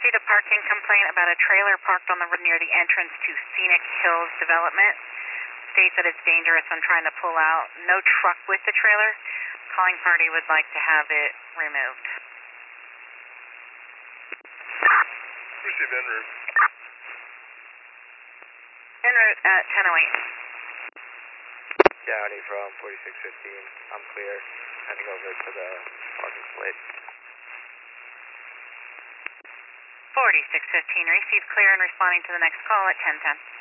received a parking complaint about a trailer parked on the road near the entrance to Scenic Hills Development. States that it's dangerous when trying to pull out. No truck with the trailer. Calling party would like to have it removed. Receive en route. En route at 10:08. Downey from 4615. I'm clear. Heading over to the parking slate. 4615, receive clear and responding to the next call at 10:10.